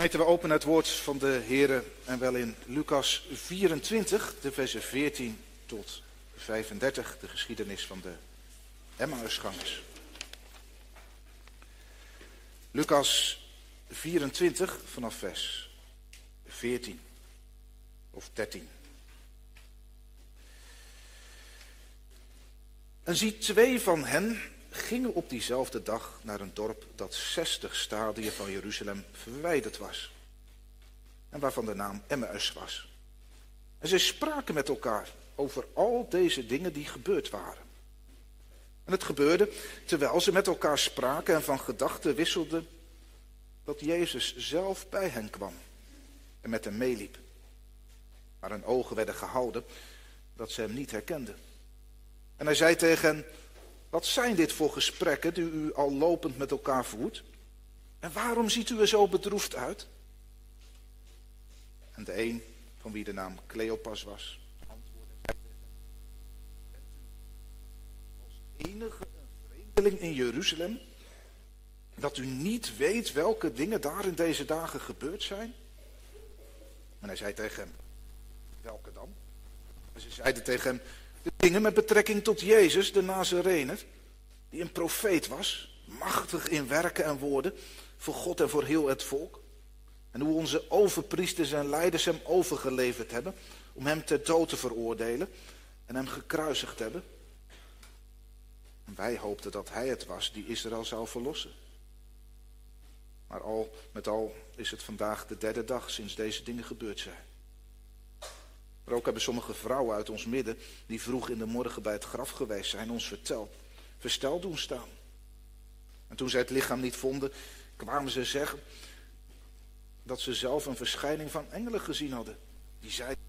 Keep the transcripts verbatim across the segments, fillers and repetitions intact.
Gemeente, we openen het woord van de Heere en wel in Lucas vierentwintig, de versen veertien tot vijfendertig, de geschiedenis van de Emmausgangers. Lucas vierentwintig vanaf vers veertien of dertien. En zie, twee van hen gingen op diezelfde dag naar een dorp dat zestig stadien van Jeruzalem verwijderd was. En waarvan de naam Emmaus was. En zij spraken met elkaar over al deze dingen die gebeurd waren. En het gebeurde, terwijl ze met elkaar spraken en van gedachten wisselden, dat Jezus zelf bij hen kwam en met hen meeliep. Maar hun ogen werden gehouden, dat ze hem niet herkenden. En hij zei tegen hen: wat zijn dit voor gesprekken die u al lopend met elkaar voert? En waarom ziet u er zo bedroefd uit? En de een, van wie de naam Cleopas was, antwoordde: bent u als enige een vreemdeling in Jeruzalem, dat u niet weet welke dingen daar in deze dagen gebeurd zijn? En hij zei tegen hem: welke dan? En ze zeiden tegen hem: de dingen met betrekking tot Jezus, de Nazarener, die een profeet was, machtig in werken en woorden, voor God en voor heel het volk. En hoe onze overpriesters en leiders hem overgeleverd hebben, om hem ter dood te veroordelen en hem gekruisigd hebben. En wij hoopten dat hij het was die Israël zou verlossen. Maar al met al is het vandaag de derde dag sinds deze dingen gebeurd zijn. Maar ook hebben sommige vrouwen uit ons midden, die vroeg in de morgen bij het graf geweest zijn, ons verteld, versteld doen staan. En toen zij het lichaam niet vonden, kwamen ze zeggen dat ze zelf een verschijning van engelen gezien hadden. Die zeiden: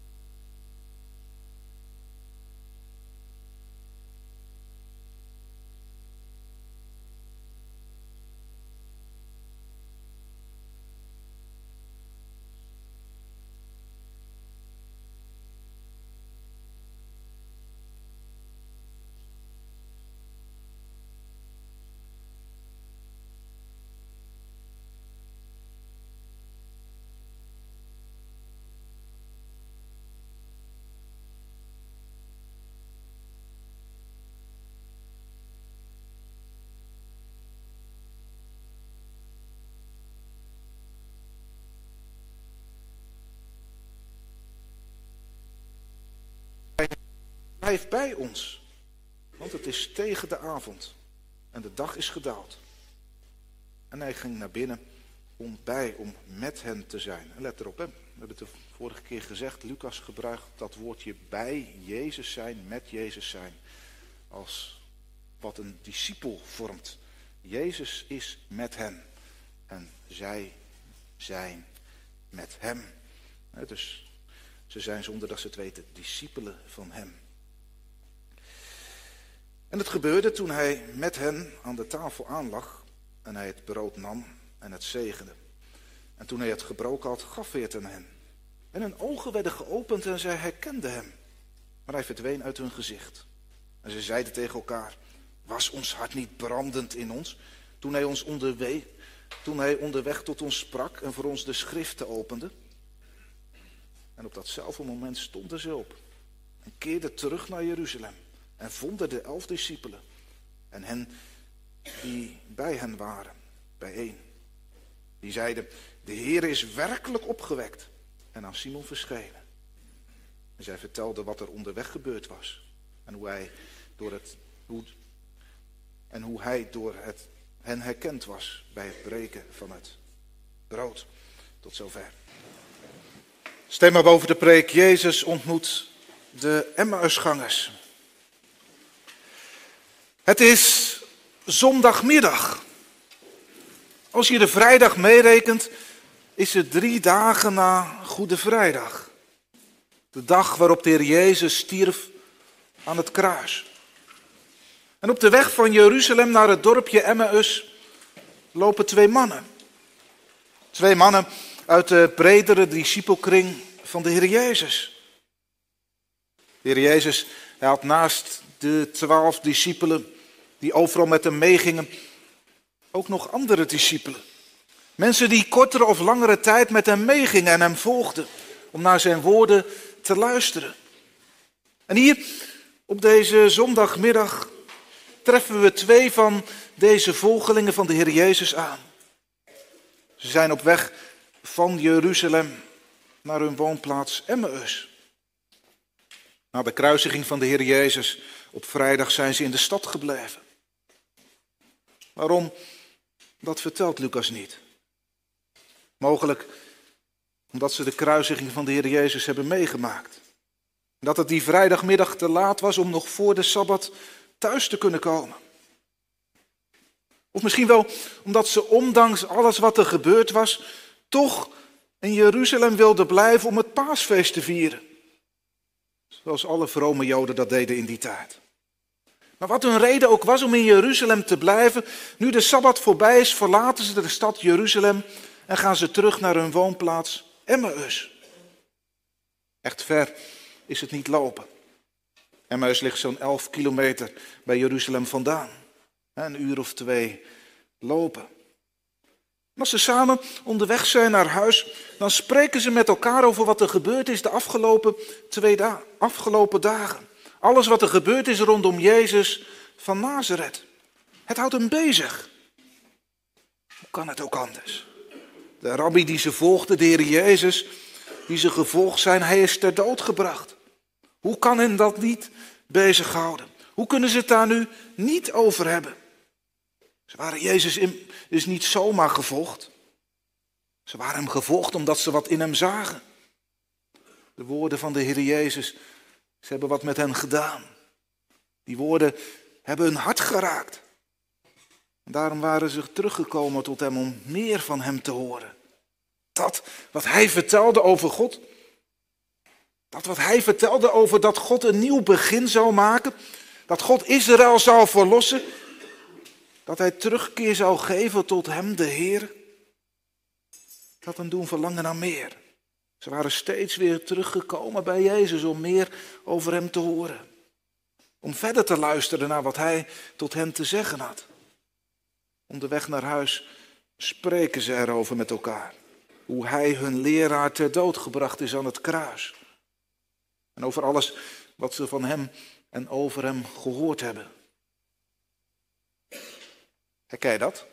blijf bij ons, want het is tegen de avond en de dag is gedaald. En hij ging naar binnen om bij, om met hen te zijn. En let erop, hè. We hebben het de vorige keer gezegd, Lucas gebruikt dat woordje bij Jezus zijn, met Jezus zijn, als wat een discipel vormt. Jezus is met hen en zij zijn met hem. Dus ze zijn, zonder dat ze het weten, discipelen van hem. En het gebeurde toen hij met hen aan de tafel aanlag en hij het brood nam en het zegende. En toen hij het gebroken had, gaf hij het aan hen. En hun ogen werden geopend en zij herkenden hem. Maar hij verdween uit hun gezicht. En ze zeiden tegen elkaar: was ons hart niet brandend in ons, toen hij, ons onderweg, toen hij onderweg tot ons sprak en voor ons de schriften opende? En op datzelfde moment stonden ze op en keerden terug naar Jeruzalem. En vonden de elf discipelen en hen die bij hen waren, bijeen. Die zeiden: de Heer is werkelijk opgewekt en aan Simon verschenen. En zij vertelden wat er onderweg gebeurd was. En hoe hij door het, hoe, en hoe hij door het hen herkend was bij het breken van het brood. Tot zover. Stem maar boven de preek: Jezus ontmoet de Emmausgangers. Het is zondagmiddag. Als je de vrijdag meerekent, is het drie dagen na Goede Vrijdag. De dag waarop de Heer Jezus stierf aan het kruis. En op de weg van Jeruzalem naar het dorpje Emmaus lopen twee mannen. Twee mannen uit de bredere discipelkring van de Heer Jezus. De Heer Jezus, hij had naast de twaalf discipelen die overal met hem meegingen, ook nog andere discipelen. Mensen die kortere of langere tijd met hem meegingen en hem volgden om naar zijn woorden te luisteren. En hier op deze zondagmiddag treffen we twee van deze volgelingen van de Heer Jezus aan. Ze zijn op weg van Jeruzalem naar hun woonplaats Emmaus. Na de kruisiging van de Heer Jezus op vrijdag zijn ze in de stad gebleven. Waarom? Dat vertelt Lucas niet. Mogelijk omdat ze de kruisiging van de Heer Jezus hebben meegemaakt. Dat het die vrijdagmiddag te laat was om nog voor de Sabbat thuis te kunnen komen. Of misschien wel omdat ze ondanks alles wat er gebeurd was, toch in Jeruzalem wilden blijven om het paasfeest te vieren. Zoals alle vrome Joden dat deden in die tijd. Maar wat hun reden ook was om in Jeruzalem te blijven, nu de Sabbat voorbij is, verlaten ze de stad Jeruzalem en gaan ze terug naar hun woonplaats Emmaus. Echt ver is het niet lopen. Emmaus ligt zo'n elf kilometer bij Jeruzalem vandaan. Een uur of twee lopen. En als ze samen onderweg zijn naar huis, dan spreken ze met elkaar over wat er gebeurd is de afgelopen, twee da- afgelopen dagen. Alles wat er gebeurd is rondom Jezus van Nazareth. Het houdt hem bezig. Hoe kan het ook anders? De rabbi die ze volgde, de Heer Jezus, die ze gevolgd zijn, hij is ter dood gebracht. Hoe kan hen dat niet bezighouden? Hoe kunnen ze het daar nu niet over hebben? Ze waren Jezus in, dus niet zomaar gevolgd. Ze waren hem gevolgd omdat ze wat in hem zagen. De woorden van de Heer Jezus, ze hebben wat met hen gedaan. Die woorden hebben hun hart geraakt. En daarom waren ze teruggekomen tot hem om meer van hem te horen. Dat wat hij vertelde over God. Dat wat hij vertelde over dat God een nieuw begin zou maken. Dat God Israël zou verlossen. Dat hij terugkeer zou geven tot hem, de Heer. Dat hen doen verlangen naar meer. Ze waren steeds weer teruggekomen bij Jezus om meer over hem te horen. Om verder te luisteren naar wat hij tot hen te zeggen had. Onderweg naar huis spreken ze erover met elkaar. Hoe hij hun leraar ter dood gebracht is aan het kruis. En over alles wat ze van hem en over hem gehoord hebben. Herken je dat?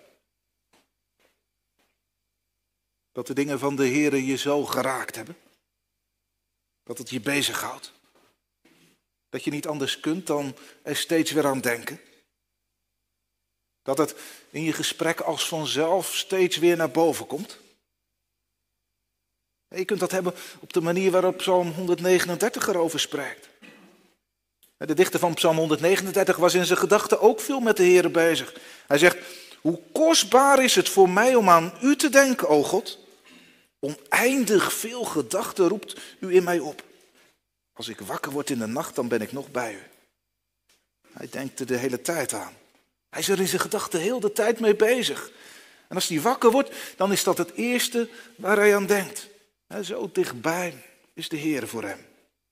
Dat de dingen van de Heer je zo geraakt hebben? Dat het je bezighoudt? Dat je niet anders kunt dan er steeds weer aan denken? Dat het in je gesprek als vanzelf steeds weer naar boven komt? Je kunt dat hebben op de manier waarop Psalm honderdnegenendertig erover spreekt. De dichter van Psalm honderdnegenendertig was in zijn gedachten ook veel met de Heer bezig. Hij zegt, hoe kostbaar is het voor mij om aan u te denken, o God. Oneindig veel gedachten roept u in mij op. Als ik wakker word in de nacht, dan ben ik nog bij u. Hij denkt er de hele tijd aan. Hij is er in zijn gedachten heel de tijd mee bezig. En als hij wakker wordt, dan is dat het eerste waar hij aan denkt. Zo dichtbij is de Heer voor hem.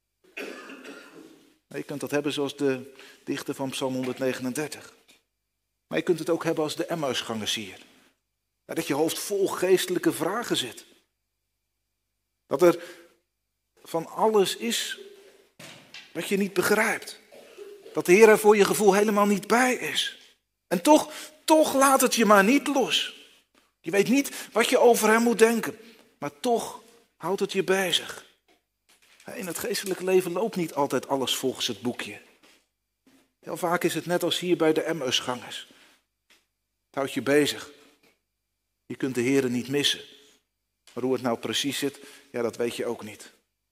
Je kunt dat hebben zoals de dichter van Psalm honderdnegenendertig. Maar je kunt het ook hebben als de Emmausgangers hier. Dat je hoofd vol geestelijke vragen zit. Dat er van alles is wat je niet begrijpt. Dat de Heer er voor je gevoel helemaal niet bij is. En toch, toch laat het je maar niet los. Je weet niet wat je over hem moet denken. Maar toch houdt het je bezig. In het geestelijke leven loopt niet altijd alles volgens het boekje. Heel vaak is het net als hier bij de Emmausgangers. Het houdt je bezig. Je kunt de Heer niet missen. Maar hoe het nou precies zit, ja, dat weet je ook niet.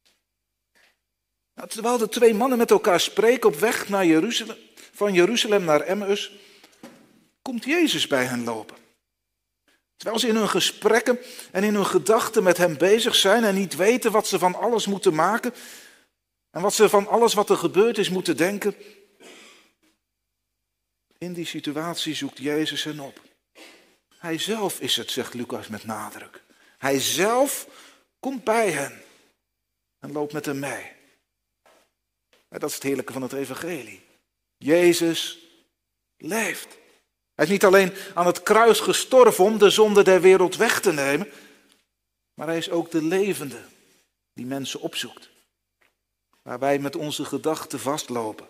Nou, terwijl de twee mannen met elkaar spreken op weg naar Jeruzalem, van Jeruzalem naar Emmaus, komt Jezus bij hen lopen. Terwijl ze in hun gesprekken en in hun gedachten met hem bezig zijn en niet weten wat ze van alles moeten maken en wat ze van alles wat er gebeurd is moeten denken. In die situatie zoekt Jezus hen op. Hij zelf is het, zegt Lucas met nadruk. Hij zelf komt bij hen en loopt met hen mee. En dat is het heerlijke van het evangelie. Jezus leeft. Hij is niet alleen aan het kruis gestorven om de zonde der wereld weg te nemen, maar hij is ook de levende die mensen opzoekt. Waar wij met onze gedachten vastlopen.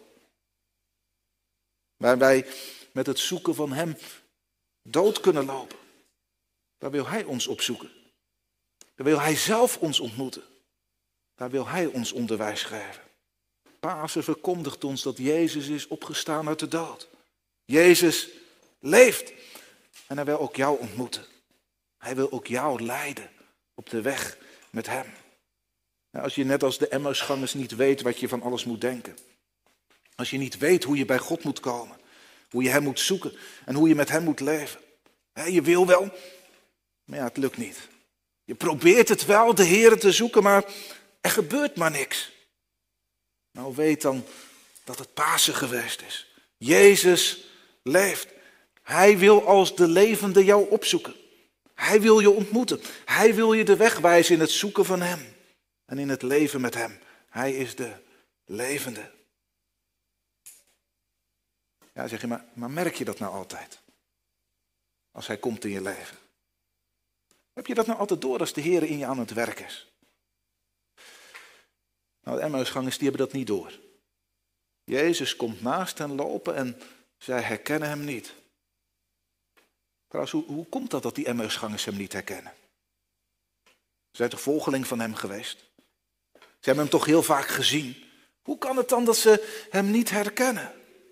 Waar wij met het zoeken van hem dood kunnen lopen. Daar wil hij ons opzoeken. Daar wil hij zelf ons ontmoeten. Daar wil hij ons onderwijs geven. Pasen verkondigt ons dat Jezus is opgestaan uit de dood. Jezus leeft. En hij wil ook jou ontmoeten. Hij wil ook jou leiden op de weg met hem. Als je net als de Emmausgangers niet weet wat je van alles moet denken. Als je niet weet hoe je bij God moet komen. Hoe je hem moet zoeken en hoe je met hem moet leven. Je wil wel, maar ja, het lukt niet. Je probeert het wel, de Heer te zoeken, maar er gebeurt maar niks. Nou, weet dan dat het Pasen geweest is. Jezus leeft. Hij wil als de levende jou opzoeken. Hij wil je ontmoeten. Hij wil je de weg wijzen in het zoeken van hem. En in het leven met hem. Hij is de levende. Ja, zeg je, maar, maar merk je dat nou altijd? Als hij komt in je leven. Heb je dat nou altijd door als de Heer in je aan het werk is? Nou, de Emmausgangers die hebben dat niet door. Jezus komt naast hen lopen en zij herkennen hem niet. Trouwens, hoe, hoe komt dat dat die Emmausgangers hem niet herkennen? Ze zijn toch volgeling van hem geweest? Ze hebben hem toch heel vaak gezien? Hoe kan het dan dat ze hem niet herkennen?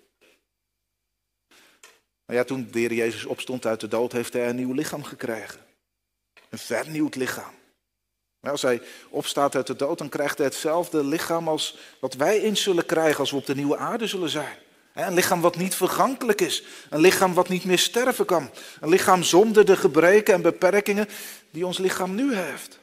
Nou ja, toen de Heer Jezus opstond uit de dood, heeft hij een nieuw lichaam gekregen. Een vernieuwd lichaam. Maar als hij opstaat uit de dood, dan krijgt hij hetzelfde lichaam als wat wij eens zullen krijgen als we op de nieuwe aarde zullen zijn. Een lichaam wat niet vergankelijk is. Een lichaam wat niet meer sterven kan. Een lichaam zonder de gebreken en beperkingen die ons lichaam nu heeft.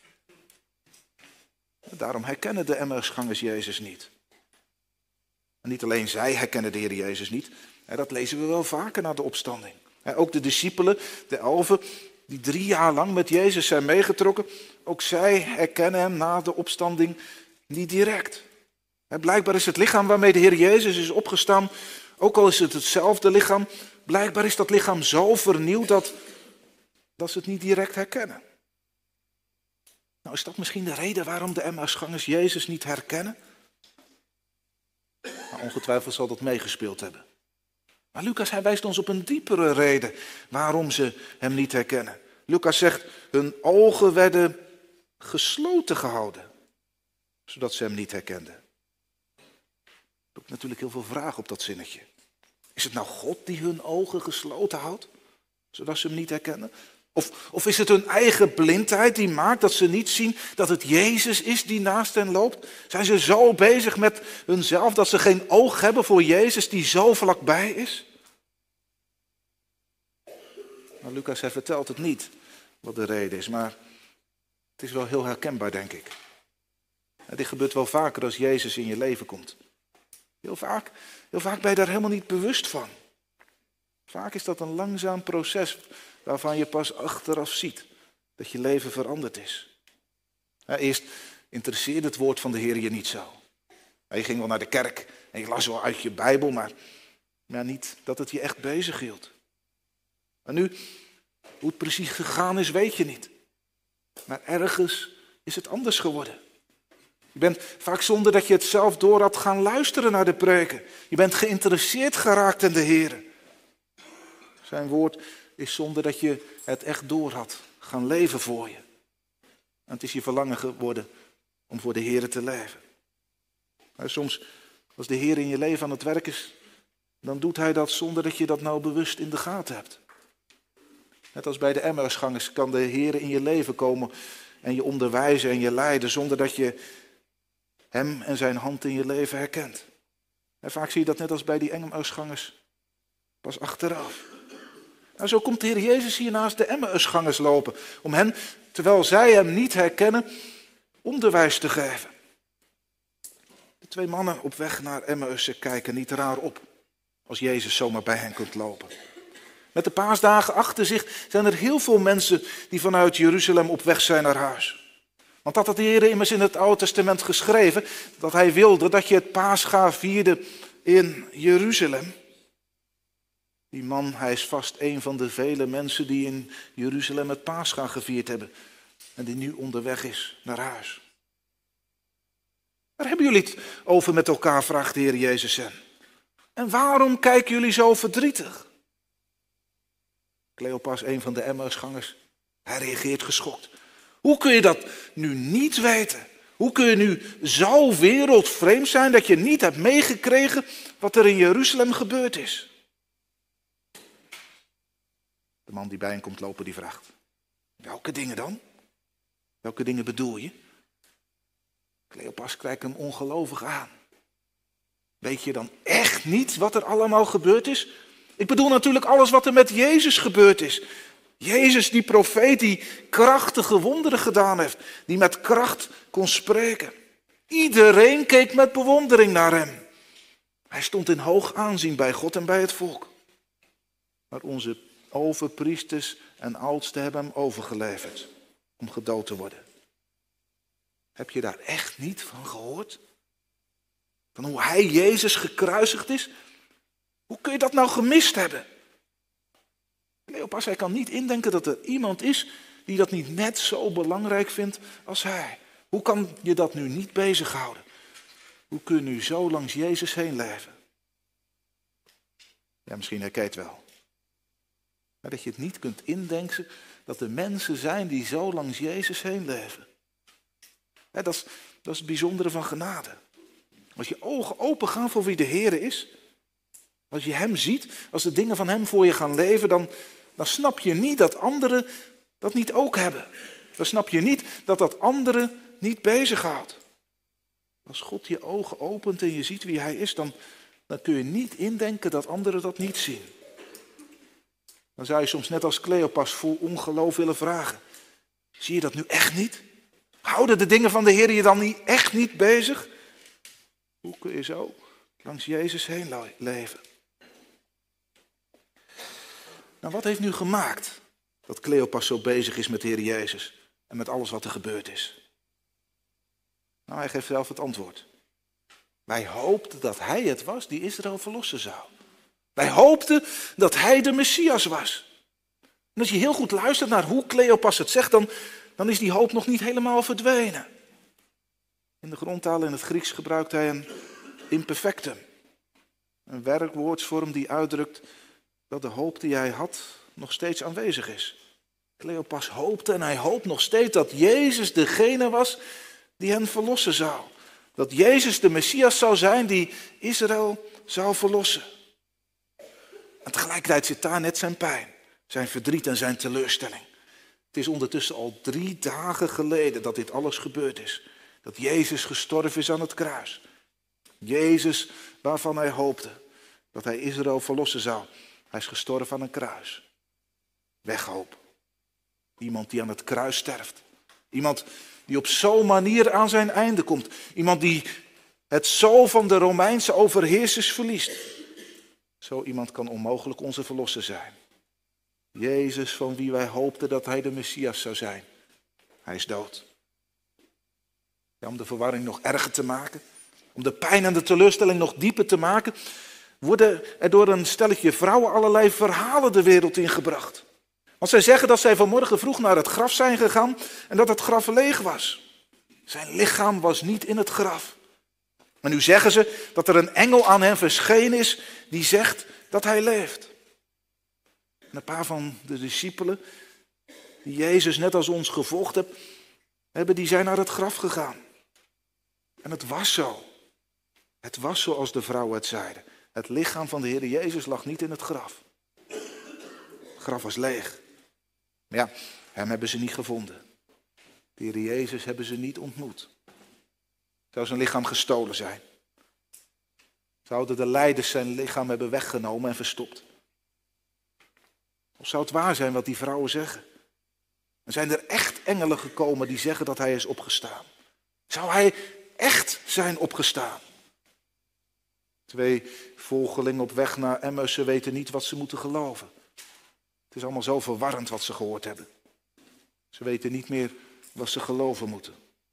Daarom herkennen de Emmausgangers Jezus niet. En niet alleen zij herkennen de Heer Jezus niet. Dat lezen we wel vaker na de opstanding. Ook de discipelen, de elfen, die drie jaar lang met Jezus zijn meegetrokken. Ook zij herkennen hem na de opstanding niet direct. Blijkbaar is het lichaam waarmee de Heer Jezus is opgestaan, ook al is het hetzelfde lichaam, blijkbaar is dat lichaam zo vernieuwd dat, dat ze het niet direct herkennen. Nou, is dat misschien de reden waarom de Emmausgangers Jezus niet herkennen? Nou, ongetwijfeld zal dat meegespeeld hebben. Maar Lucas, hij wijst ons op een diepere reden waarom ze hem niet herkennen. Lucas zegt, hun ogen werden gesloten gehouden, zodat ze hem niet herkenden. Er ook natuurlijk heel veel vragen op dat zinnetje. Is het nou God die hun ogen gesloten houdt, zodat ze hem niet herkennen? Of, of is het hun eigen blindheid die maakt dat ze niet zien dat het Jezus is die naast hen loopt? Zijn ze zo bezig met hunzelf dat ze geen oog hebben voor Jezus die zo vlakbij is? Nou, Lucas, hij vertelt het niet wat de reden is, maar het is wel heel herkenbaar, denk ik. Dit gebeurt wel vaker als Jezus in je leven komt. Heel vaak, heel vaak ben je daar helemaal niet bewust van. Vaak is dat een langzaam proces waarvan je pas achteraf ziet dat je leven veranderd is. Eerst interesseerde het woord van de Heer je niet zo. Je ging wel naar de kerk en je las wel uit je Bijbel, maar, maar niet dat het je echt bezig hield. En nu, hoe het precies gegaan is, weet je niet. Maar ergens is het anders geworden. Je bent vaak zonder dat je het zelf door had gaan luisteren naar de preken. Je bent geïnteresseerd geraakt in de Heer. Zijn woord is zonder dat je het echt door had gaan leven voor je. En het is je verlangen geworden om voor de Heer te leven. Maar soms, als de Heer in je leven aan het werk is, dan doet hij dat zonder dat je dat nou bewust in de gaten hebt. Net als bij de Emmausgangers kan de Heer in je leven komen en je onderwijzen en je leiden zonder dat je hem en zijn hand in je leven herkent. En vaak zie je dat net als bij die Emmausgangers pas achteraf. Nou, zo komt de Heer Jezus hier naast de Emmausgangers lopen om hen, terwijl zij hem niet herkennen, onderwijs te geven. De twee mannen op weg naar Emmaus kijken niet raar op als Jezus zomaar bij hen kunt lopen. Met de paasdagen achter zich zijn er heel veel mensen die vanuit Jeruzalem op weg zijn naar huis. Want dat had de Heer immers in het Oude Testament geschreven, dat hij wilde dat je het Paascha vierde in Jeruzalem. Die man, hij is vast een van de vele mensen die in Jeruzalem het Paascha gevierd hebben. En die nu onderweg is naar huis. Waar hebben jullie het over met elkaar, vraagt de Heer Jezus hen. En waarom kijken jullie zo verdrietig? Cleopas, een van de Emmausgangers, hij reageert geschokt. Hoe kun je dat nu niet weten? Hoe kun je nu zo wereldvreemd zijn dat je niet hebt meegekregen wat er in Jeruzalem gebeurd is? De man die bij hem komt lopen, die vraagt. Welke dingen dan? Welke dingen bedoel je? Cleopas kijkt hem ongelovig aan. Weet je dan echt niet wat er allemaal gebeurd is? Ik bedoel natuurlijk alles wat er met Jezus gebeurd is. Jezus, die profeet die krachtige wonderen gedaan heeft. Die met kracht kon spreken. Iedereen keek met bewondering naar hem. Hij stond in hoog aanzien bij God en bij het volk. Maar onze overpriesters en oudsten hebben hem overgeleverd. Om gedood te worden. Heb je daar echt niet van gehoord? Van hoe hij, Jezus, gekruisigd is? Hoe kun je dat nou gemist hebben? Cleopas, hij kan niet indenken dat er iemand is die dat niet net zo belangrijk vindt als hij. Hoe kan je dat nu niet bezighouden? Hoe kun je nu zo langs Jezus heen leven? Ja, misschien herken je het wel. Maar dat je het niet kunt indenken dat er mensen zijn die zo langs Jezus heen leven. Ja, dat is, dat is het bijzondere van genade. Als je ogen open gaan voor wie de Heer is, als je hem ziet, als de dingen van hem voor je gaan leven, dan, dan snap je niet dat anderen dat niet ook hebben. Dan snap je niet dat dat anderen niet bezighoudt. Als God je ogen opent en je ziet wie hij is, dan, dan kun je niet indenken dat anderen dat niet zien. Dan zou je soms net als Cleopas vol ongeloof willen vragen. Zie je dat nu echt niet? Houden de dingen van de Heer je dan niet, echt niet bezig? Hoe kun je zo langs Jezus heen leven? Nou, wat heeft nu gemaakt dat Cleopas zo bezig is met de Heer Jezus en met alles wat er gebeurd is? Nou, hij geeft zelf het antwoord. Wij hoopten dat hij het was die Israël verlossen zou. Wij hoopten dat hij de Messias was. En als je heel goed luistert naar hoe Cleopas het zegt, dan, dan is die hoop nog niet helemaal verdwenen. In de grondtaal in het Grieks gebruikt hij een imperfectum. Een werkwoordsvorm die uitdrukt dat de hoop die hij had nog steeds aanwezig is. Cleopas hoopte en hij hoopt nog steeds dat Jezus degene was die hen verlossen zou. Dat Jezus de Messias zou zijn die Israël zou verlossen. En tegelijkertijd zit daar net zijn pijn, zijn verdriet en zijn teleurstelling. Het is ondertussen al drie dagen geleden dat dit alles gebeurd is. Dat Jezus gestorven is aan het kruis. Jezus waarvan hij hoopte dat hij Israël verlossen zou. Hij is gestorven aan een kruis. Weghoop. Iemand die aan het kruis sterft. Iemand die op zo'n manier aan zijn einde komt. Iemand die het zo van de Romeinse overheersers verliest. Zo iemand kan onmogelijk onze verlosser zijn. Jezus van wie wij hoopten dat hij de Messias zou zijn. Hij is dood. Ja, om de verwarring nog erger te maken, om de pijn en de teleurstelling nog dieper te maken, worden er door een stelletje vrouwen allerlei verhalen de wereld ingebracht. Want zij zeggen dat zij vanmorgen vroeg naar het graf zijn gegaan en dat het graf leeg was. Zijn lichaam was niet in het graf. Maar nu zeggen ze dat er een engel aan hem verschenen is die zegt dat hij leeft. En een paar van de discipelen die Jezus net als ons gevolgd hebben, die zijn naar het graf gegaan. En het was zo. Het was zoals de vrouwen het zeiden. Het lichaam van de Heer Jezus lag niet in het graf. Het graf was leeg. Maar ja, hem hebben ze niet gevonden. De Heer Jezus hebben ze niet ontmoet. Zou zijn lichaam gestolen zijn? Zouden de leiders zijn lichaam hebben weggenomen en verstopt? Of zou het waar zijn wat die vrouwen zeggen? En zijn er echt engelen gekomen die zeggen dat hij is opgestaan? Zou hij echt zijn opgestaan? Twee volgelingen op weg naar Emmaus, ze weten niet wat ze moeten geloven. Het is allemaal zo verwarrend wat ze gehoord hebben. Ze weten niet meer wat ze geloven moeten.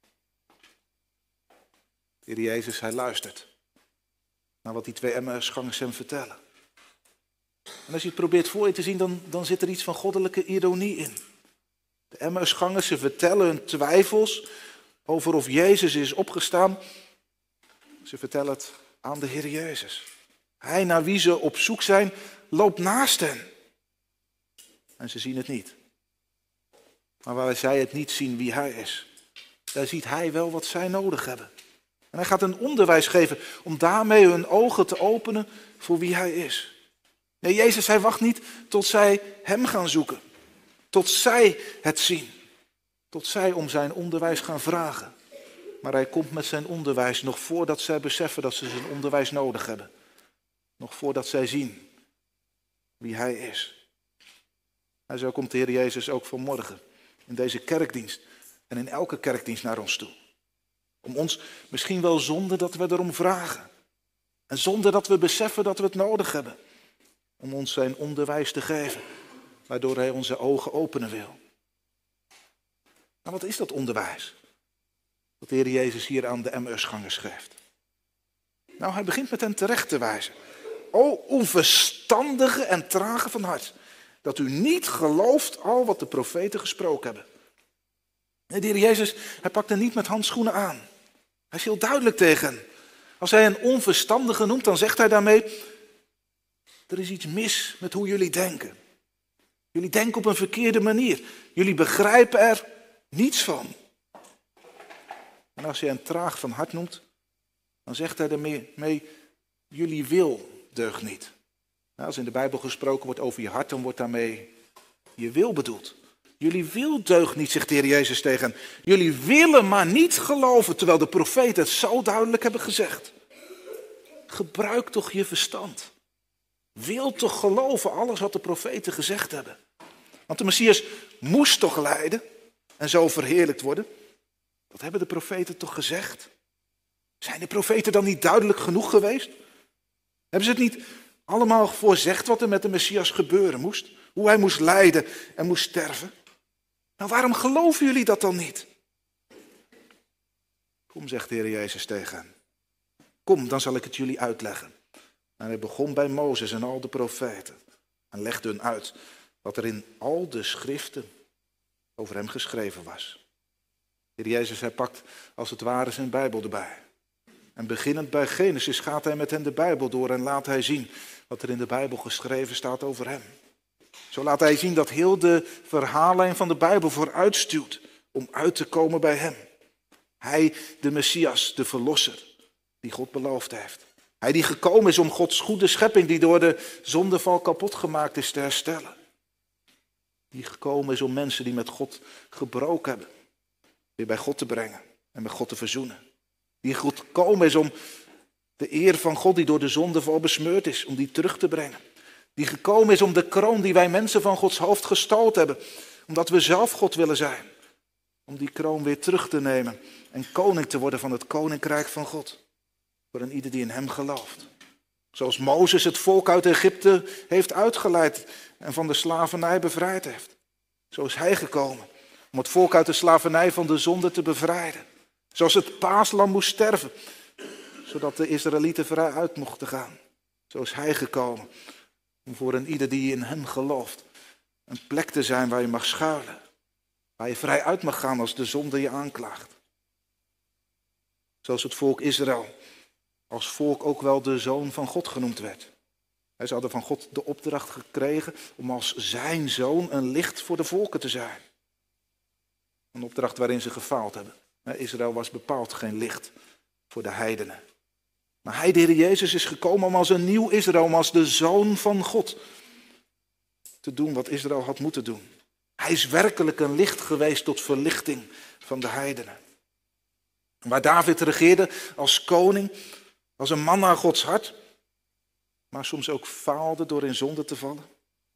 De Heer Jezus, hij luistert naar wat die twee Emmausgangers hem vertellen. En als je het probeert voor je te zien, dan, dan zit er iets van goddelijke ironie in. De Emmausgangers, ze vertellen hun twijfels over of Jezus is opgestaan. Ze vertellen het aan de Heer Jezus. Hij naar wie ze op zoek zijn, loopt naast hen. En ze zien het niet. Maar waar zij het niet zien wie hij is, daar ziet hij wel wat zij nodig hebben. En hij gaat een onderwijs geven om daarmee hun ogen te openen voor wie hij is. Nee, Jezus, hij wacht niet tot zij hem gaan zoeken. Tot zij het zien. Tot zij om zijn onderwijs gaan vragen. Maar hij komt met zijn onderwijs nog voordat zij beseffen dat ze zijn onderwijs nodig hebben. Nog voordat zij zien wie hij is. En zo komt de Heer Jezus ook vanmorgen in deze kerkdienst en in elke kerkdienst naar ons toe. Om ons misschien wel zonder dat we erom vragen. En zonder dat we beseffen dat we het nodig hebben. Om ons zijn onderwijs te geven. Waardoor hij onze ogen openen wil. Maar wat is dat onderwijs? Dat de Heer Jezus hier aan de Emmausgangers geeft. Nou, hij begint met hen terecht te wijzen. O onverstandige en trage van hart. Dat u niet gelooft al wat de profeten gesproken hebben. De Heer Jezus, hij pakt er niet met handschoenen aan. Hij is heel duidelijk tegen hen. Als hij een onverstandige noemt, dan zegt hij daarmee: er is iets mis met hoe jullie denken. Jullie denken op een verkeerde manier. Jullie begrijpen er niets van. En als hij hen traag van hart noemt, dan zegt hij daarmee: mee, jullie wil deugt niet. Nou, als in de Bijbel gesproken wordt over je hart, dan wordt daarmee je wil bedoeld. Jullie wil deugt niet, zegt de Heer Jezus tegen hen. Jullie willen maar niet geloven, terwijl de profeten het zo duidelijk hebben gezegd. Gebruik toch je verstand. Wil toch geloven alles wat de profeten gezegd hebben. Want de Messias moest toch lijden en zo verheerlijkt worden. Dat hebben de profeten toch gezegd? Zijn de profeten dan niet duidelijk genoeg geweest? Hebben ze het niet allemaal voorzegd wat er met de Messias gebeuren moest? Hoe hij moest lijden en moest sterven? Nou, waarom geloven jullie dat dan niet? Kom, zegt de Heer Jezus tegen hen. Kom, dan zal ik het jullie uitleggen. En hij begon bij Mozes en al de profeten. En legde hun uit wat er in al de schriften over hem geschreven was. De Heer Jezus, hij pakt als het ware zijn Bijbel erbij. En beginnend bij Genesis gaat hij met hen de Bijbel door en laat hij zien wat er in de Bijbel geschreven staat over hem. Zo laat hij zien dat heel de verhaallijn van de Bijbel vooruitstuwt om uit te komen bij hem. Hij, de Messias, de Verlosser, die God beloofd heeft. Hij die gekomen is om Gods goede schepping, die door de zondeval kapot gemaakt is, te herstellen. Die gekomen is om mensen die met God gebroken hebben, weer bij God te brengen en met God te verzoenen. Die gekomen is om de eer van God, die door de zondeval besmeurd is, om die terug te brengen. Die gekomen is om de kroon die wij mensen van Gods hoofd gestold hebben, omdat we zelf God willen zijn. Om die kroon weer terug te nemen en koning te worden van het koninkrijk van God. Voor een ieder die in hem gelooft. Zoals Mozes het volk uit Egypte heeft uitgeleid en van de slavernij bevrijd heeft. Zo is hij gekomen om het volk uit de slavernij van de zonde te bevrijden. Zoals het paaslam moest sterven, zodat de Israëlieten vrij uit mochten gaan. Zo is hij gekomen om voor een ieder die in hem gelooft een plek te zijn waar je mag schuilen. Waar je vrij uit mag gaan als de zonde je aanklaagt. Zoals het volk Israël als volk ook wel de zoon van God genoemd werd. Ze hadden van God de opdracht gekregen om als zijn zoon een licht voor de volken te zijn. Een opdracht waarin ze gefaald hebben. Israël was bepaald geen licht voor de heidenen. Maar hij, de Heer Jezus, is gekomen om als een nieuw Israël, om als de zoon van God te doen wat Israël had moeten doen. Hij is werkelijk een licht geweest tot verlichting van de heidenen. Waar David regeerde als koning, als een man naar Gods hart, maar soms ook faalde door in zonde te vallen.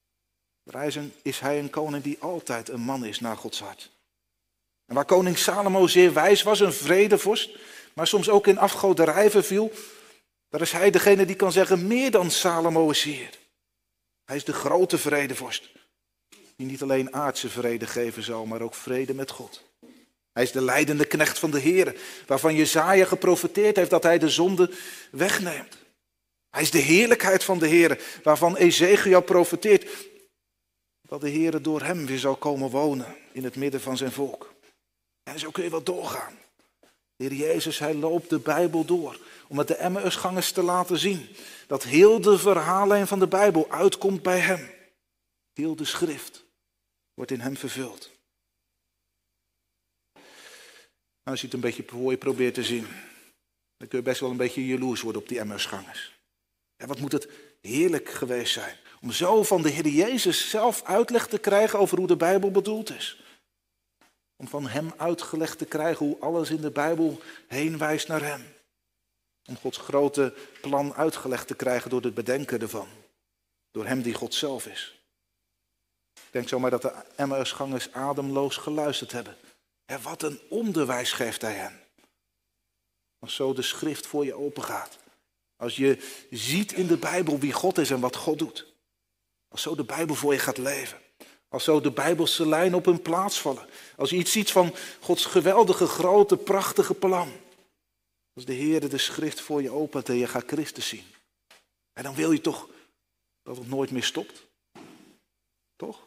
Is hij een koning die altijd een man is naar Gods hart. En waar koning Salomo zeer wijs was, een vredevorst, maar soms ook in afgoderij verviel, daar is hij degene die kan zeggen, meer dan Salomo is hier. Hij is de grote vredevorst, die niet alleen aardse vrede geven zal, maar ook vrede met God. Hij is de leidende knecht van de Heer, waarvan Jesaja geprofeteerd heeft dat hij de zonde wegneemt. Hij is de heerlijkheid van de Heer, waarvan Ezekiel profeteert dat de Heer door hem weer zal komen wonen in het midden van zijn volk. En zo kun je wel doorgaan. De Heer Jezus, hij loopt de Bijbel door om het de Emmausgangers te laten zien dat heel de verhaallijn van de Bijbel uitkomt bij hem. Heel de schrift wordt in hem vervuld. Nou, als je het een beetje voor je probeert te zien, dan kun je best wel een beetje jaloers worden op die Emmausgangers. Ja, wat moet het heerlijk geweest zijn om zo van de Heer Jezus zelf uitleg te krijgen over hoe de Bijbel bedoeld is. Om van hem uitgelegd te krijgen hoe alles in de Bijbel heen wijst naar hem. Om Gods grote plan uitgelegd te krijgen door het bedenken ervan. Door hem die God zelf is. Ik denk zomaar dat de Emmausgangers ademloos geluisterd hebben. En wat een onderwijs geeft hij hen. Als zo de schrift voor je open gaat. Als je ziet in de Bijbel wie God is en wat God doet. Als zo de Bijbel voor je gaat leven. Als zo de Bijbelse lijnen op hun plaats vallen. Als je iets ziet van Gods geweldige, grote, prachtige plan. Als de Heer de schrift voor je opent en je gaat Christus zien. En dan wil je toch dat het nooit meer stopt. Toch?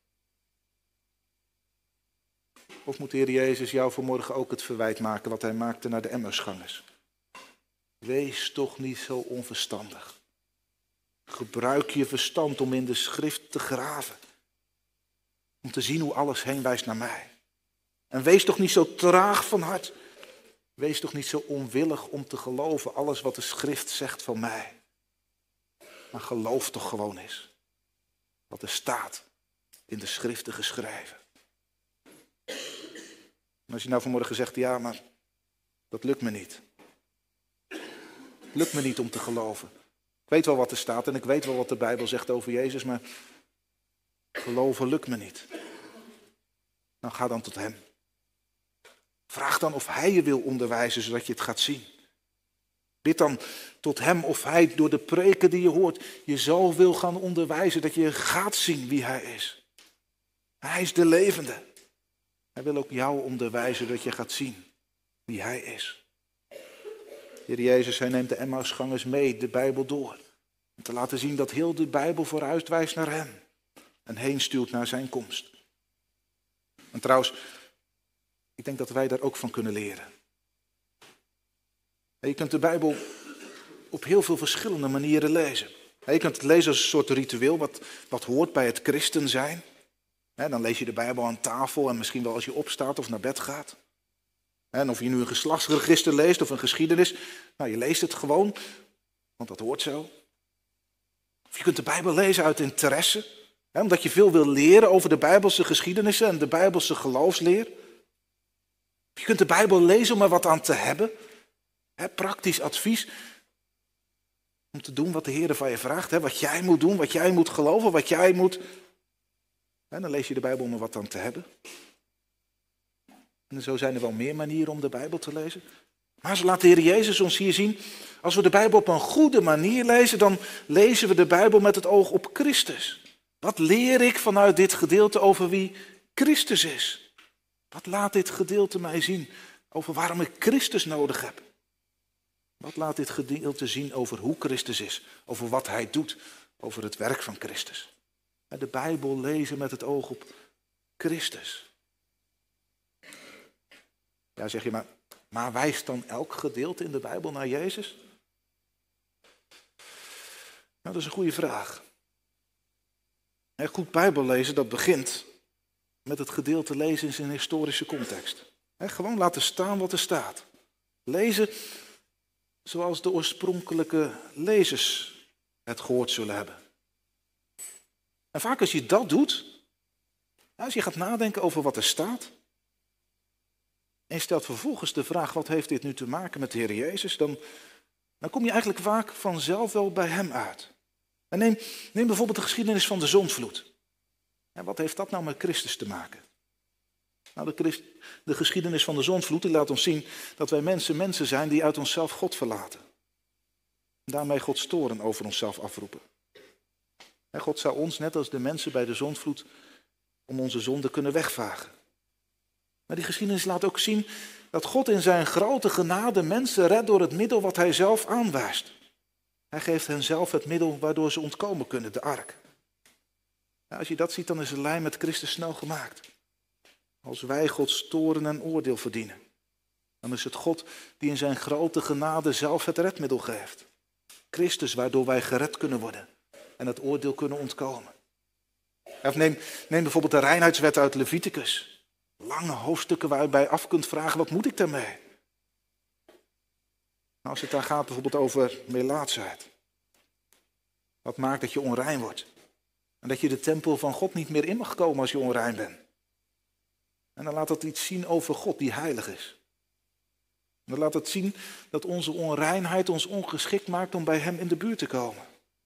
Of moet de Heer Jezus jou vanmorgen ook het verwijt maken wat hij maakte naar de Emmausgangers? Wees toch niet zo onverstandig. Gebruik je verstand om in de schrift te graven. Om te zien hoe alles heen wijst naar mij. En wees toch niet zo traag van hart. Wees toch niet zo onwillig om te geloven alles wat de schrift zegt van mij. Maar geloof toch gewoon eens. Wat er staat in de schriften geschreven. En als je nou vanmorgen zegt, ja, maar dat lukt me niet. Het lukt me niet om te geloven. Ik weet wel wat er staat en ik weet wel wat de Bijbel zegt over Jezus, maar geloven lukt me niet. Nou, ga dan tot hem. Vraag dan of hij je wil onderwijzen, zodat je het gaat zien. Bid dan tot hem of hij door de preken die je hoort je zo wil gaan onderwijzen dat je gaat zien wie hij is. Hij is de levende. Hij wil ook jou onderwijzen dat je gaat zien wie hij is. Heer Jezus, hij neemt de Emmausgangers mee, de Bijbel door. Om te laten zien dat heel de Bijbel vooruit wijst naar hem. En heen stuurt naar zijn komst. En trouwens, ik denk dat wij daar ook van kunnen leren. Je kunt de Bijbel op heel veel verschillende manieren lezen. Je kunt het lezen als een soort ritueel wat, wat hoort bij het christen zijn. Dan lees je de Bijbel aan tafel en misschien wel als je opstaat of naar bed gaat. En of je nu een geslachtsregister leest of een geschiedenis. Nou, je leest het gewoon, want dat hoort zo. Of je kunt de Bijbel lezen uit interesse. Omdat je veel wil leren over de Bijbelse geschiedenissen en de Bijbelse geloofsleer. Of je kunt de Bijbel lezen om er wat aan te hebben. Praktisch advies. Om te doen wat de Heer van je vraagt. Wat jij moet doen, wat jij moet geloven, wat jij moet... En dan lees je de Bijbel om er wat aan te hebben. En zo zijn er wel meer manieren om de Bijbel te lezen. Maar zo laat de Heer Jezus ons hier zien. Als we de Bijbel op een goede manier lezen, dan lezen we de Bijbel met het oog op Christus. Wat leer ik vanuit dit gedeelte over wie Christus is? Wat laat dit gedeelte mij zien over waarom ik Christus nodig heb? Wat laat dit gedeelte zien over hoe Christus is? Over wat hij doet? Over het werk van Christus? De Bijbel lezen met het oog op Christus. Ja, zeg je, maar, maar wijst dan elk gedeelte in de Bijbel naar Jezus? Nou, dat is een goede vraag. En goed Bijbel lezen, dat begint met het gedeelte lezen in zijn historische context. He, gewoon laten staan wat er staat. Lezen zoals de oorspronkelijke lezers het gehoord zullen hebben. En vaak als je dat doet, als je gaat nadenken over wat er staat, en je stelt vervolgens de vraag, wat heeft dit nu te maken met de Heer Jezus, dan, dan kom je eigenlijk vaak vanzelf wel bij hem uit. En neem, neem bijvoorbeeld de geschiedenis van de zondvloed. En wat heeft dat nou met Christus te maken? Nou, de, Christ, de geschiedenis van de zondvloed die laat ons zien dat wij mensen mensen zijn die uit onszelf God verlaten. En daarmee Gods toorn over onszelf afroepen. En God zou ons, net als de mensen bij de zondvloed, om onze zonde kunnen wegvagen. Maar die geschiedenis laat ook zien dat God in zijn grote genade mensen redt door het middel wat hij zelf aanwijst. Hij geeft hen zelf het middel waardoor ze ontkomen kunnen, de ark. Nou, als je dat ziet, dan is de lijn met Christus snel gemaakt. Als wij Gods toorn en oordeel verdienen, dan is het God die in zijn grote genade zelf het redmiddel geeft. Christus, waardoor wij gered kunnen worden en het oordeel kunnen ontkomen. Of neem, neem bijvoorbeeld de reinheidswet uit Leviticus. Lange hoofdstukken waar je bij af kunt vragen, wat moet ik daarmee? Nou, als het daar gaat bijvoorbeeld over melaatsheid. Wat maakt dat je onrein wordt? En dat je de tempel van God niet meer in mag komen als je onrein bent. En dan laat dat iets zien over God die heilig is. En dan laat het zien dat onze onreinheid ons ongeschikt maakt om bij hem in de buurt te komen.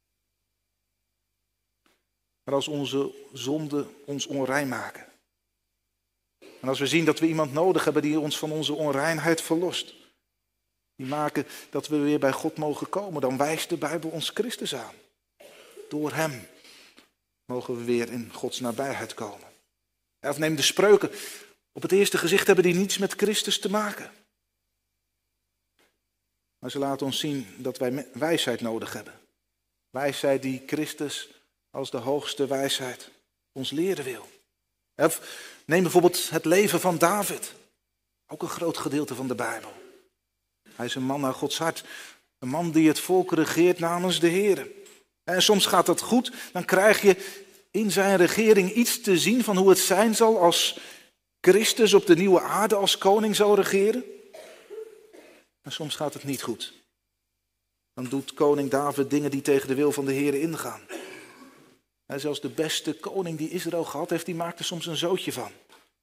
Maar als onze zonden ons onrein maken. En als we zien dat we iemand nodig hebben die ons van onze onreinheid verlost. Die maken dat we weer bij God mogen komen. Dan wijst de Bijbel ons Christus aan. Door hem mogen we weer in Gods nabijheid komen. Of neem de spreuken. Op het eerste gezicht hebben die niets met Christus te maken. Maar ze laten ons zien dat wij wijsheid nodig hebben. Wijsheid die Christus als de hoogste wijsheid ons leren wil. Of neem bijvoorbeeld het leven van David. Ook een groot gedeelte van de Bijbel. Hij is een man naar Gods hart. Een man die het volk regeert namens de Heer. En soms gaat dat goed. Dan krijg je in zijn regering iets te zien van hoe het zijn zal als Christus op de nieuwe aarde als koning zal regeren. Maar soms gaat het niet goed. Dan doet koning David dingen die tegen de wil van de Heer ingaan. En zelfs de beste koning die Israël gehad heeft, die maakt er soms een zootje van.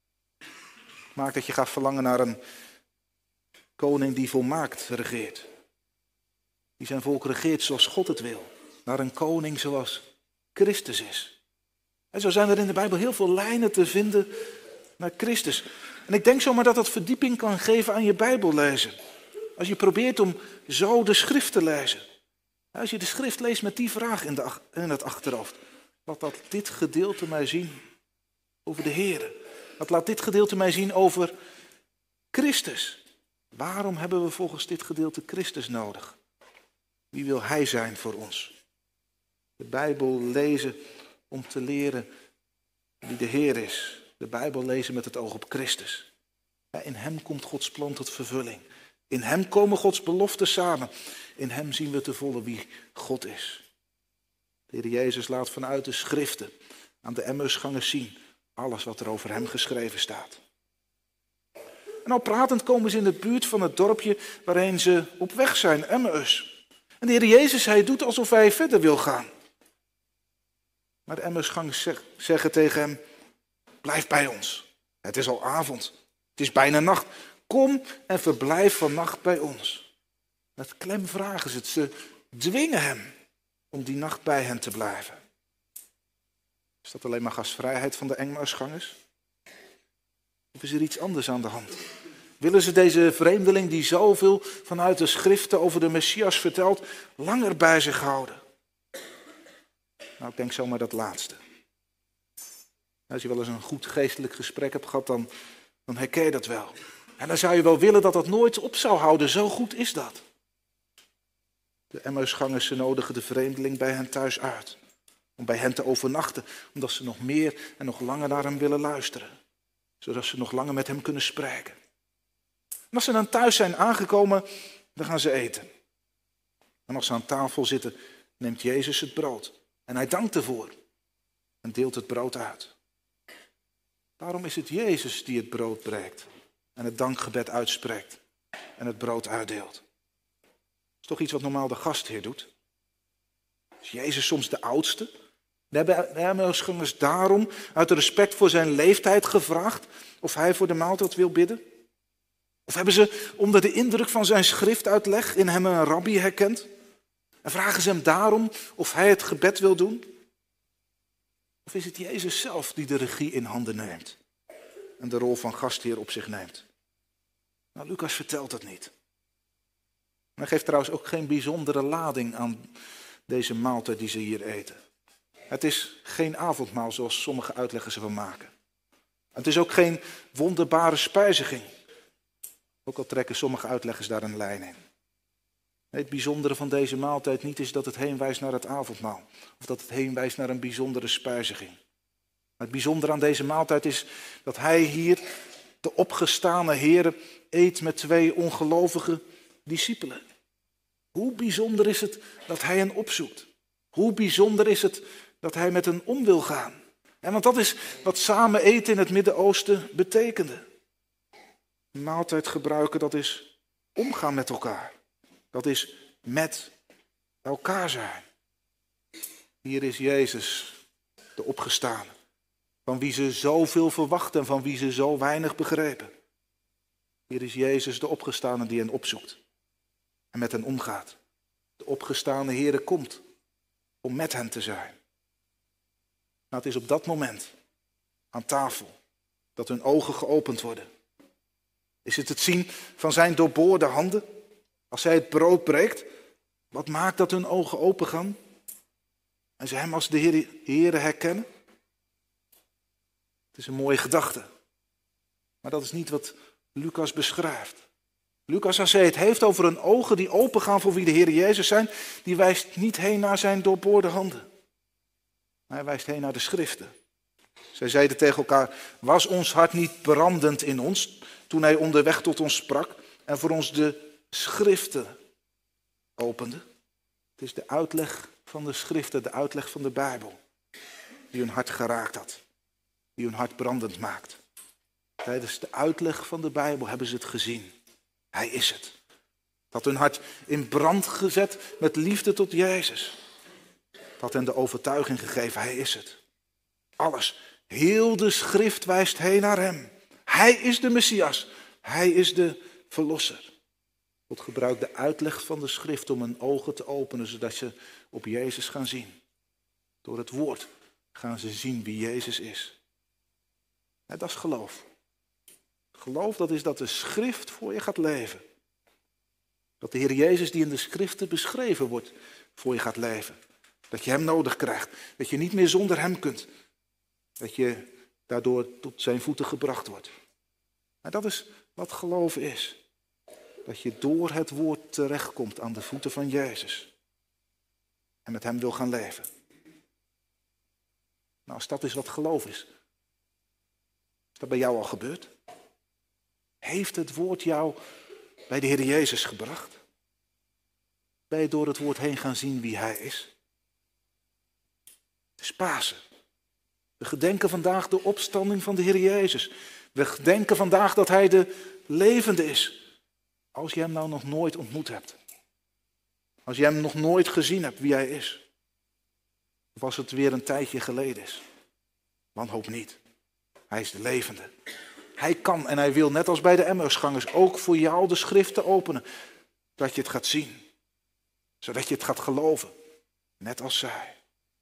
Maakt dat je gaat verlangen naar een koning die volmaakt regeert. Die zijn volk regeert zoals God het wil. Naar een koning zoals Christus is. En zo zijn er in de Bijbel heel veel lijnen te vinden naar Christus. En ik denk zomaar dat dat verdieping kan geven aan je Bijbel lezen. Als je probeert om zo de schrift te lezen. Als je de schrift leest met die vraag in, de, in het achterhoofd. Wat laat dit gedeelte mij zien over de Heer? Wat laat dit gedeelte mij zien over Christus? Waarom hebben we volgens dit gedeelte Christus nodig? Wie wil Hij zijn voor ons? De Bijbel lezen om te leren wie de Heer is. De Bijbel lezen met het oog op Christus. In Hem komt Gods plan tot vervulling. In Hem komen Gods beloften samen. In Hem zien we te volle wie God is. De Heer Jezus laat vanuit de schriften aan de Emmausgangers zien alles wat er over Hem geschreven staat. En al pratend komen ze in de buurt van het dorpje waarheen ze op weg zijn, Emmaus. En de Heer Jezus, Hij doet alsof Hij verder wil gaan. Maar de Emmausgangers zeggen tegen Hem, blijf bij ons. Het is al avond, het is bijna nacht. Kom en verblijf vannacht bij ons. Met klem vragen ze het, ze dwingen Hem om die nacht bij hen te blijven. Is dat alleen maar gastvrijheid van de Emmausgangers? Of is er iets anders aan de hand? Willen ze deze vreemdeling die zoveel vanuit de schriften over de Messias vertelt, langer bij zich houden? Nou, ik denk zomaar dat laatste. Als je wel eens een goed geestelijk gesprek hebt gehad, dan, dan herken je dat wel. En dan zou je wel willen dat dat nooit op zou houden, zo goed is dat. De Emmausgangers, ze nodigen de vreemdeling bij hen thuis uit. Om bij hen te overnachten, omdat ze nog meer en nog langer naar hem willen luisteren. Zodat ze nog langer met hem kunnen spreken. En als ze dan thuis zijn aangekomen, dan gaan ze eten. En als ze aan tafel zitten, neemt Jezus het brood. En hij dankt ervoor. En deelt het brood uit. Waarom is het Jezus die het brood breekt? En het dankgebed uitspreekt. En het brood uitdeelt. Dat is toch iets wat normaal de gastheer doet? Is Jezus soms de oudste? De Emmausgangers daarom uit respect voor zijn leeftijd gevraagd of hij voor de maaltijd wil bidden? Of hebben ze onder de indruk van zijn schriftuitleg in hem een rabbi herkend? En vragen ze hem daarom of hij het gebed wil doen? Of is het Jezus zelf die de regie in handen neemt en de rol van gastheer op zich neemt? Nou, Lucas vertelt dat niet. Hij geeft trouwens ook geen bijzondere lading aan deze maaltijd die ze hier eten. Het is geen avondmaal zoals sommige uitleggers ervan maken. Het is ook geen wonderbare spijziging. Ook al trekken sommige uitleggers daar een lijn in. Het bijzondere van deze maaltijd niet is dat het heen wijst naar het avondmaal. Of dat het heen wijst naar een bijzondere spijziging. Maar het bijzondere aan deze maaltijd is dat hij hier, de opgestane Heere, eet met twee ongelovige discipelen. Hoe bijzonder is het dat hij hen opzoekt. Hoe bijzonder is het dat hij met hen om wil gaan. En want dat is wat samen eten in het Midden-Oosten betekende. Een maaltijd gebruiken, dat is omgaan met elkaar. Dat is met elkaar zijn. Hier is Jezus, de opgestane, van wie ze zoveel verwachten en van wie ze zo weinig begrepen. Hier is Jezus, de opgestane, die hen opzoekt en met hen omgaat. De opgestane Heere komt om met hen te zijn. Nou, het is op dat moment aan tafel dat hun ogen geopend worden. Is het het zien van zijn doorboorde handen? Als hij het brood breekt, wat maakt dat hun ogen open gaan? En ze hem als de Heer, Heere herkennen? Het is een mooie gedachte. Maar dat is niet wat Lucas beschrijft. Lucas, als hij het heeft over een ogen die open gaan voor wie de Heer Jezus zijn, die wijst niet heen naar zijn doorboorde handen. Maar hij wijst heen naar de schriften. Zij zeiden tegen elkaar, was ons hart niet brandend in ons toen hij onderweg tot ons sprak en voor ons de schriften opende? Het is de uitleg van de schriften, de uitleg van de Bijbel, die hun hart geraakt had, die hun hart brandend maakt. Tijdens de uitleg van de Bijbel hebben ze het gezien. Hij is het. Het had hun hart in brand gezet met liefde tot Jezus. Het had hen de overtuiging gegeven, hij is het. Alles, heel de schrift wijst heen naar hem. Hij is de Messias. Hij is de Verlosser. God gebruikt de uitleg van de schrift om hun ogen te openen, zodat ze op Jezus gaan zien. Door het woord gaan ze zien wie Jezus is. Ja, dat is geloof. Geloof, dat is dat de schrift voor je gaat leven. Dat de Heer Jezus die in de schriften beschreven wordt, voor je gaat leven. Dat je hem nodig krijgt. Dat je niet meer zonder hem kunt. Dat je daardoor tot zijn voeten gebracht wordt. Maar dat is wat geloof is. Dat je door het woord terechtkomt aan de voeten van Jezus. En met hem wil gaan leven. Nou, als dat is wat geloof is. Is dat bij jou al gebeurd? Heeft het woord jou bij de Heer Jezus gebracht? Ben je door het woord heen gaan zien wie hij is? Het is Pasen. We gedenken vandaag de opstanding van de Heer Jezus. We gedenken vandaag dat hij de levende is. Als je hem nou nog nooit ontmoet hebt. Als je hem nog nooit gezien hebt wie hij is. Of als het weer een tijdje geleden is. Wanhoop niet. Hij is de levende. Hij kan en hij wil, net als bij de Emmausgangers, ook voor jou de schriften openen. Dat je het gaat zien. Zodat je het gaat geloven. Net als zij.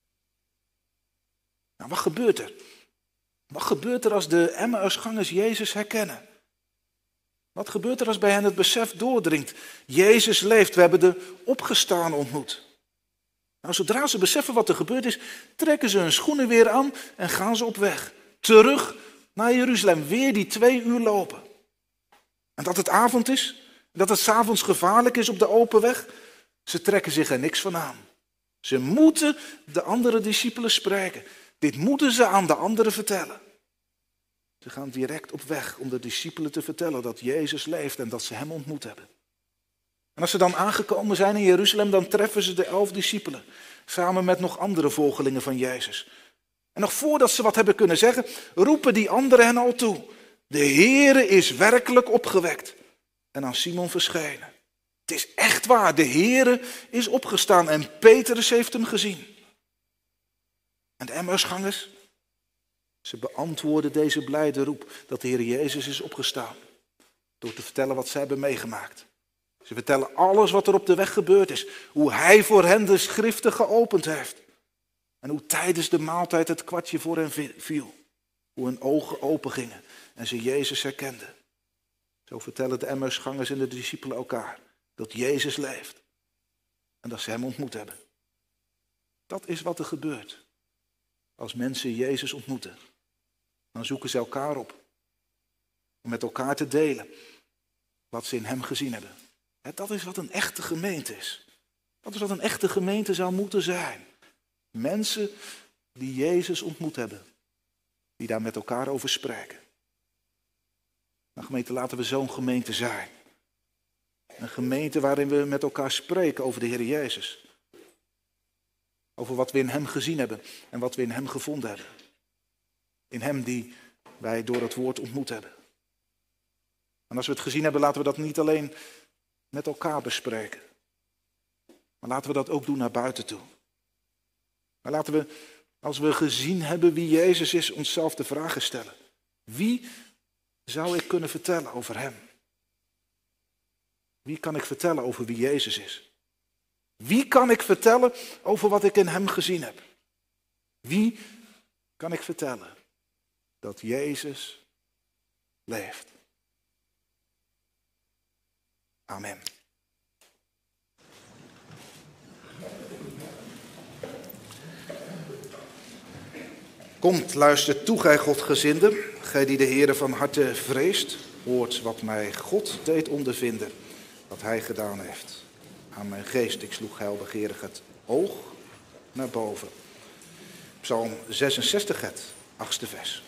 Nou, wat gebeurt er? Wat gebeurt er als de Emmausgangers Jezus herkennen? Wat gebeurt er als bij hen het besef doordringt? Jezus leeft, we hebben de opgestane ontmoet. Nou, zodra ze beseffen wat er gebeurd is, trekken ze hun schoenen weer aan en gaan ze op weg. Terug naar Jeruzalem, weer die twee uur lopen. En dat het avond is, dat het 's avonds gevaarlijk is op de open weg, ze trekken zich er niks van aan. Ze moeten de andere discipelen spreken. Dit moeten ze aan de anderen vertellen. Ze gaan direct op weg om de discipelen te vertellen dat Jezus leeft en dat ze hem ontmoet hebben. En als ze dan aangekomen zijn in Jeruzalem, dan treffen ze de elf discipelen. Samen met nog andere volgelingen van Jezus. En nog voordat ze wat hebben kunnen zeggen, roepen die anderen hen al toe. De Heere is werkelijk opgewekt en aan Simon verschenen. Het is echt waar, de Heere is opgestaan en Petrus heeft hem gezien. En de Emmausgangers, ze beantwoorden deze blijde roep dat de Heer Jezus is opgestaan. Door te vertellen wat zij hebben meegemaakt. Ze vertellen alles wat er op de weg gebeurd is. Hoe hij voor hen de schriften geopend heeft. En hoe tijdens de maaltijd het kwartje voor hen viel. Hoe hun ogen open gingen en ze Jezus herkenden. Zo vertellen de Emmausgangers en de discipelen elkaar dat Jezus leeft. En dat ze hem ontmoet hebben. Dat is wat er gebeurt. Als mensen Jezus ontmoeten, dan zoeken ze elkaar op. Om met elkaar te delen wat ze in hem gezien hebben. Dat is wat een echte gemeente is. Dat is wat een echte gemeente zou moeten zijn. Mensen die Jezus ontmoet hebben. Die daar met elkaar over spreken. Nou gemeente, laten we zo'n gemeente zijn. Een gemeente waarin we met elkaar spreken over de Heer Jezus. Over wat we in hem gezien hebben en wat we in hem gevonden hebben. In hem die wij door het woord ontmoet hebben. En als we het gezien hebben, laten we dat niet alleen met elkaar bespreken. Maar laten we dat ook doen naar buiten toe. Maar laten we, als we gezien hebben wie Jezus is, onszelf de vragen stellen. Wie zou ik kunnen vertellen over hem? Wie kan ik vertellen over wie Jezus is? Wie kan ik vertellen over wat ik in hem gezien heb? Wie kan ik vertellen dat Jezus leeft? Amen. Komt, luister toe, gij Godgezinden, gij die de Heere van harte vreest, hoort wat mij God deed ondervinden, wat hij gedaan heeft. Aan mijn geest, ik sloeg heilbegeerig het oog naar boven. Psalm zesenzestig, het achtste vers.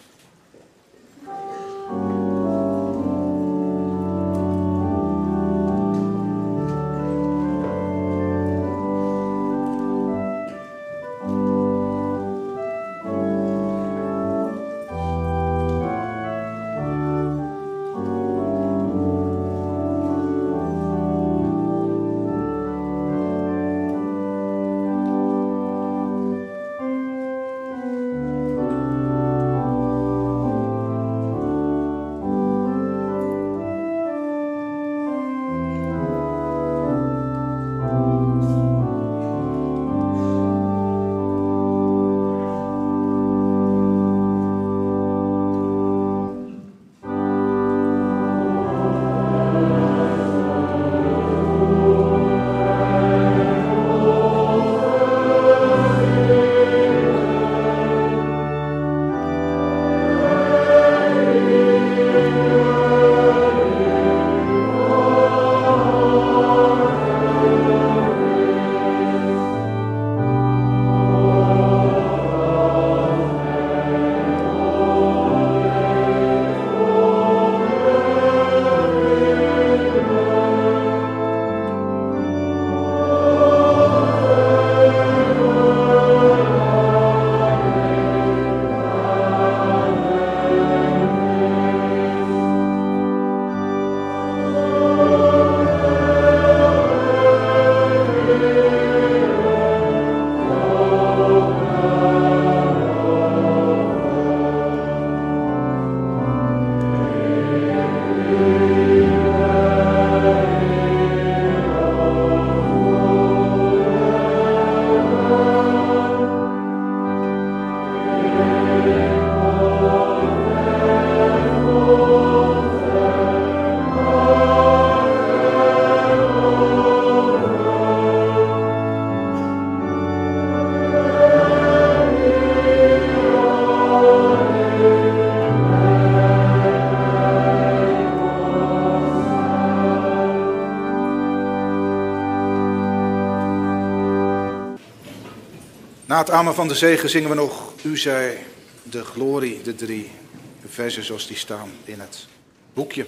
Na het amen van de zegen zingen we nog U zij de glorie, de drie versen zoals die staan in het boekje.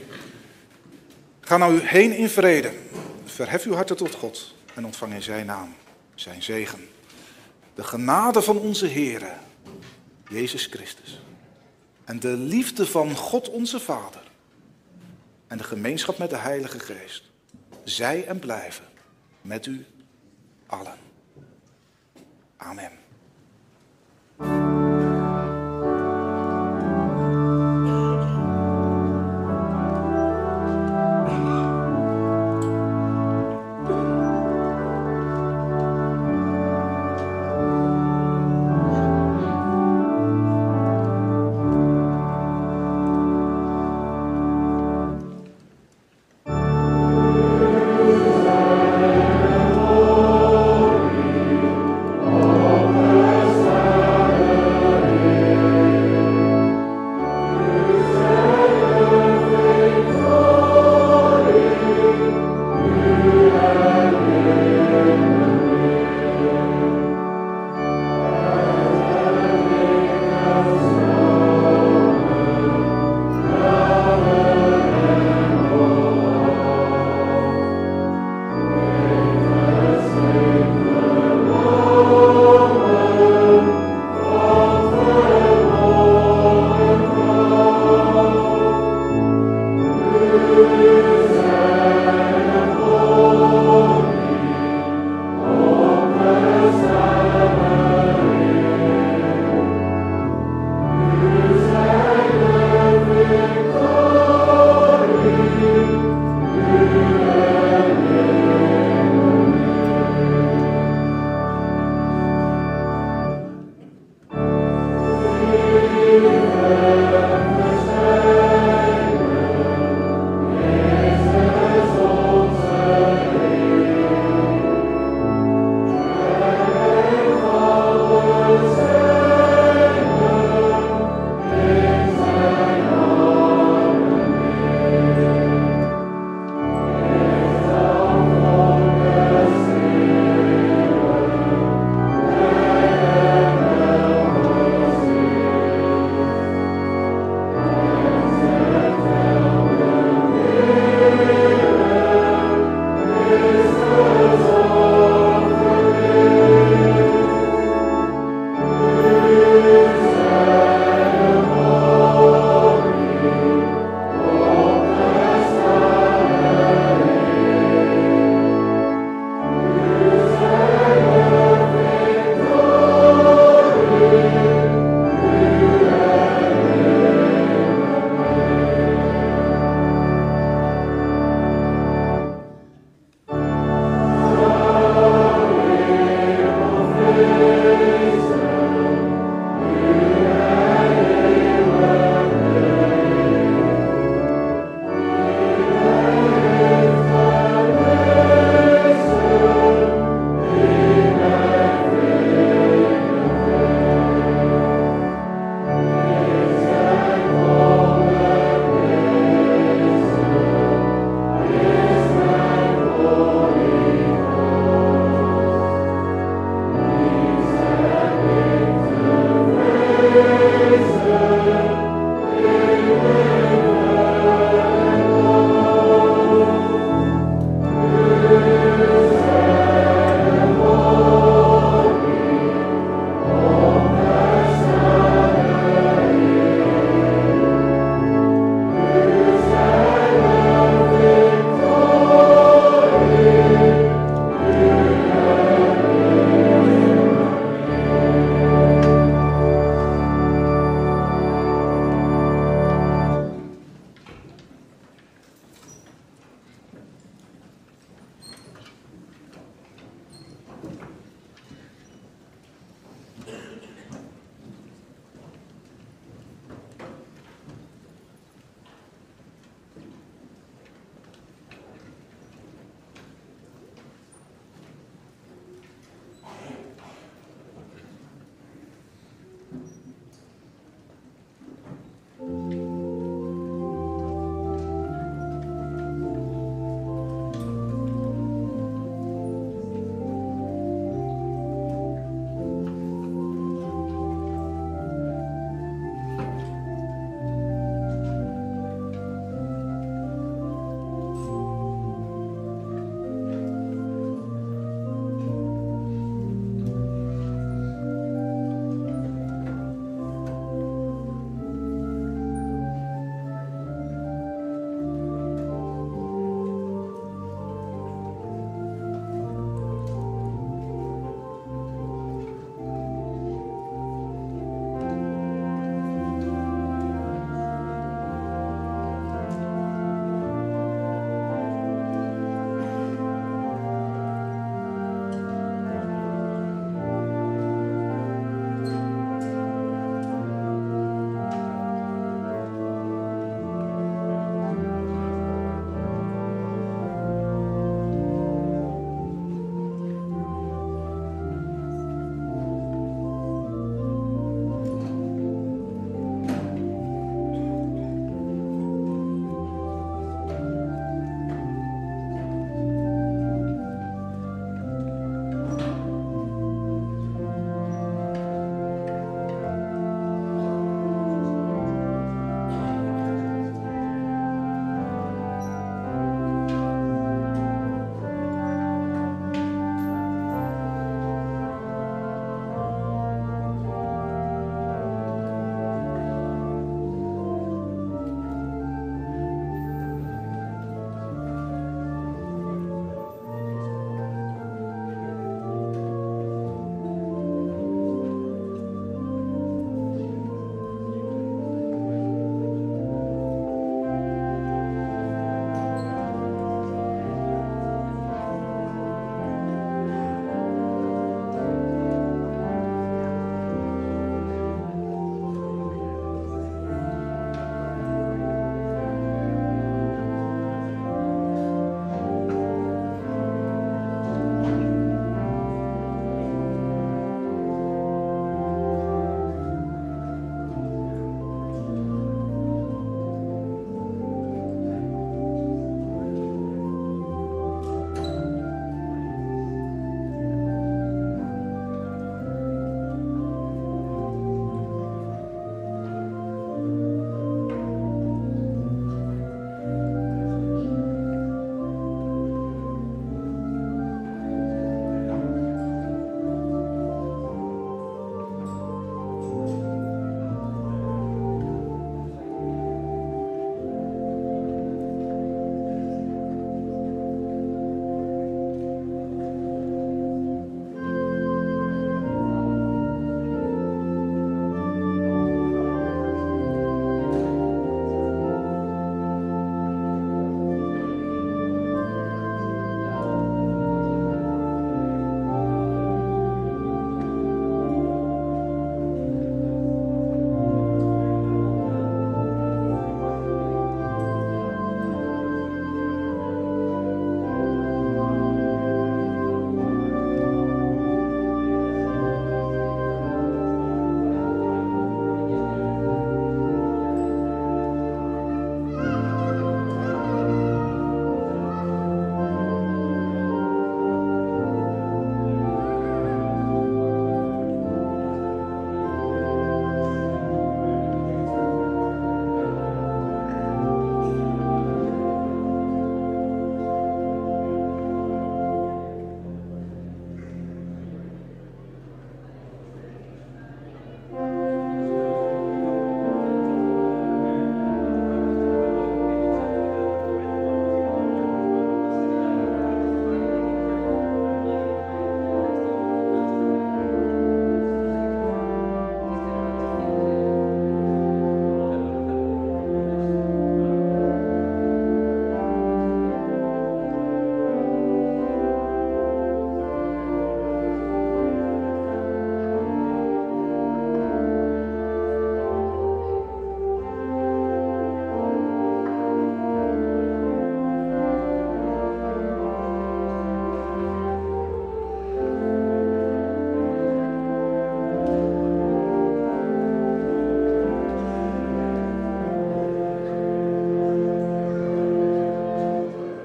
Ga nou u heen in vrede, verhef uw harten tot God en ontvang in zijn naam zijn zegen. De genade van onze Heere, Jezus Christus, en de liefde van God onze Vader en de gemeenschap met de Heilige Geest, zij en blijven met u allen. Amen.